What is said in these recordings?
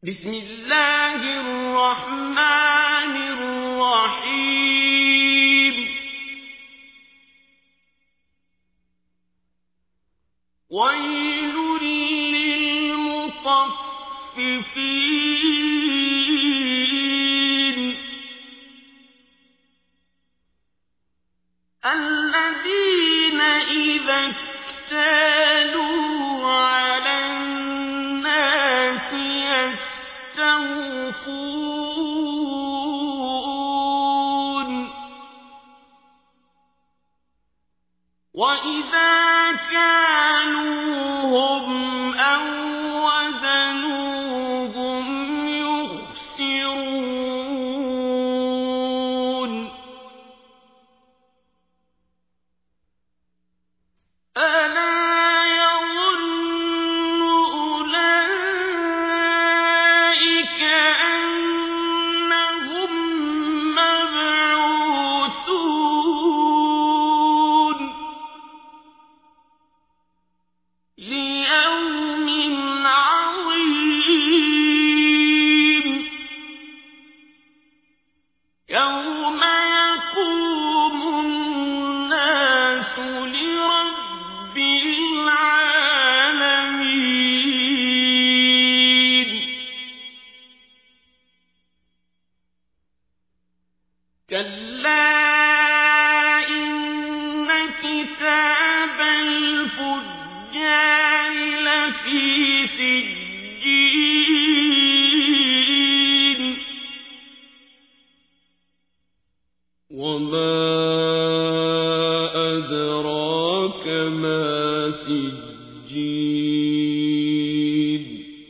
بسم الله الرحمن الرحيم ويل للمطففين الذين إذا اكتالوا على الناس يستوفون وإذا كالوهم أو وزنوهم يخسرون ألا يظن أولئك أنهم مبعوثون ليوم عظيم يوم يقوم الناس لرب العالمين كلا إن كتاب الفجار لفي سجين وما أدراك ما سجين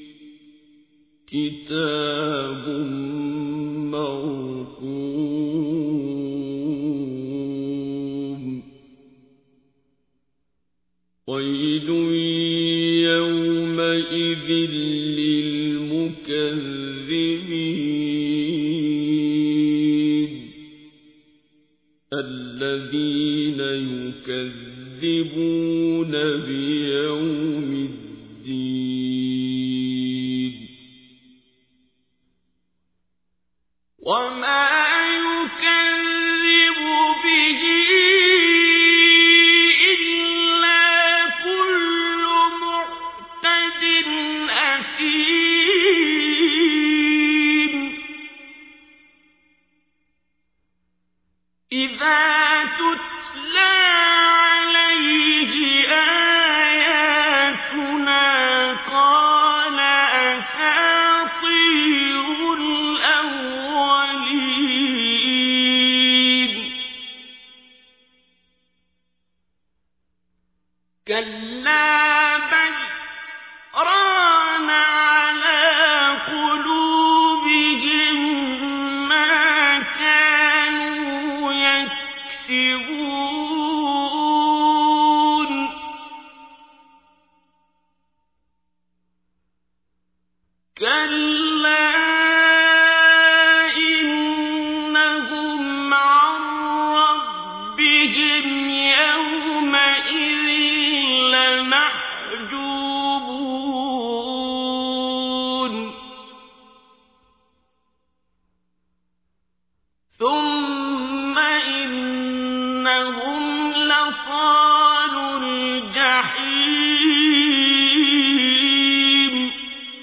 كتاب مرقوم ويل يومئذ للمكذبين الذين يكذبون بيوم الدين وما يكذب به إلا كل معتد أثيم إذا تتلى عليه آياتنا قال أساطير الأولين كلا بل ران على قلوبهم ما كانوا يكسبون كلا إنهم عن ربهم يومئذ لمحجوبون ثم إنهم لصالو الجحيم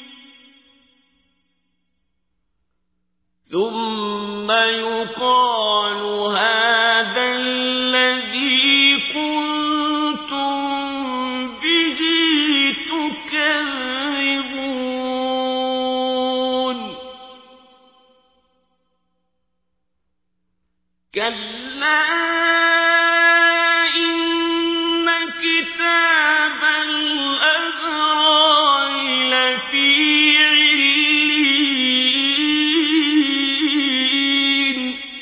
ثم يقال هذا الذي كنتم به تكذبون كلا إن كتاب الأبرار لفي عليين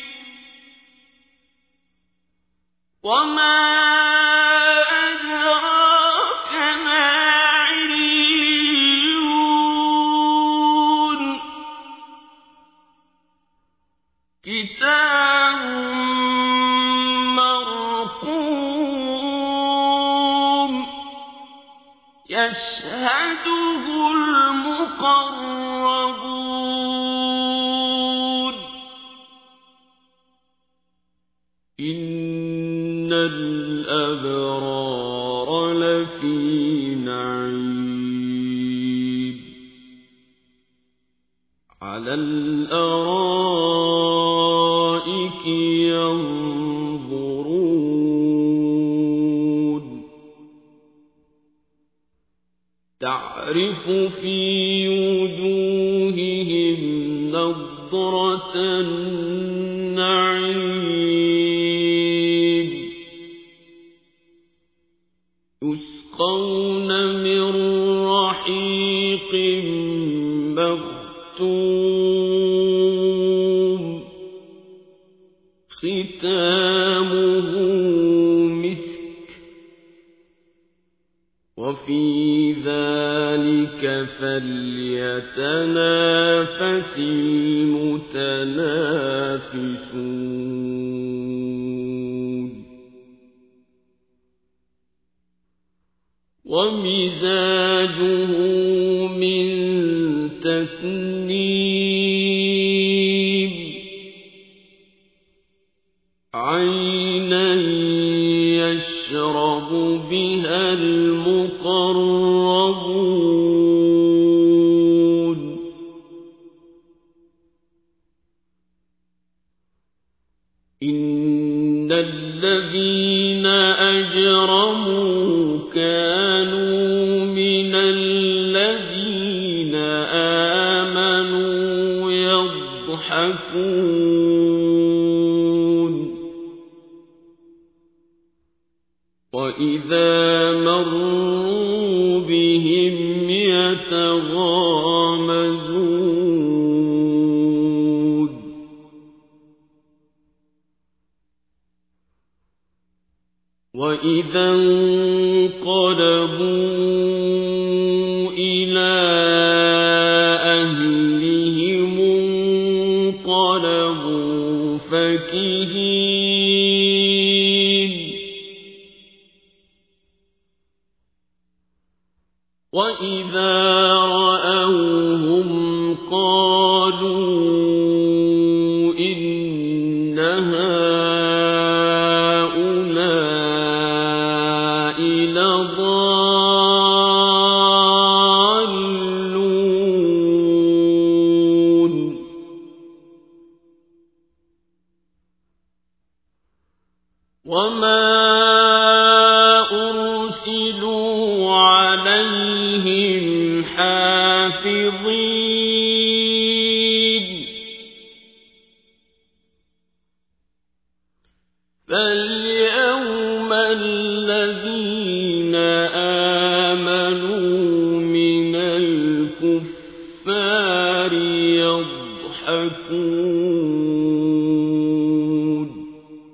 وما أدراك ما عليون كتاب المقربون إن الأبرار لفي نعيم على الأرائك ينظرون تعرف في وجوههم نضرة النعيم يسقون من رحيق مختوم ختامه مسك وفي ذلك فليتنافس المتنافسون ومزاجه من تسنيم عينا يشرب بها المقربون إن الذين أجرموا كانوا من الذين آمنوا يضحكون وإذا مروا بهم يتغامزون وإذا انقلبوا إلى أهلهم انقلبوا فكهين وإذا رأوهم قالوا إن هؤلاء لضالون وما أرسلوا عليهم حافظين فاليوم الذين آمنوا من الكفار يضحكون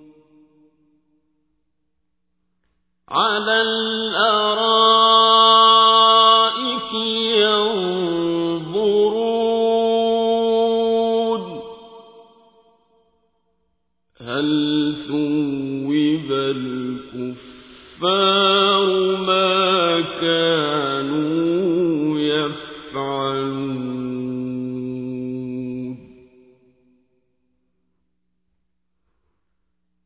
على الأرائك ينظرون هل ثوب الكفار ما كانوا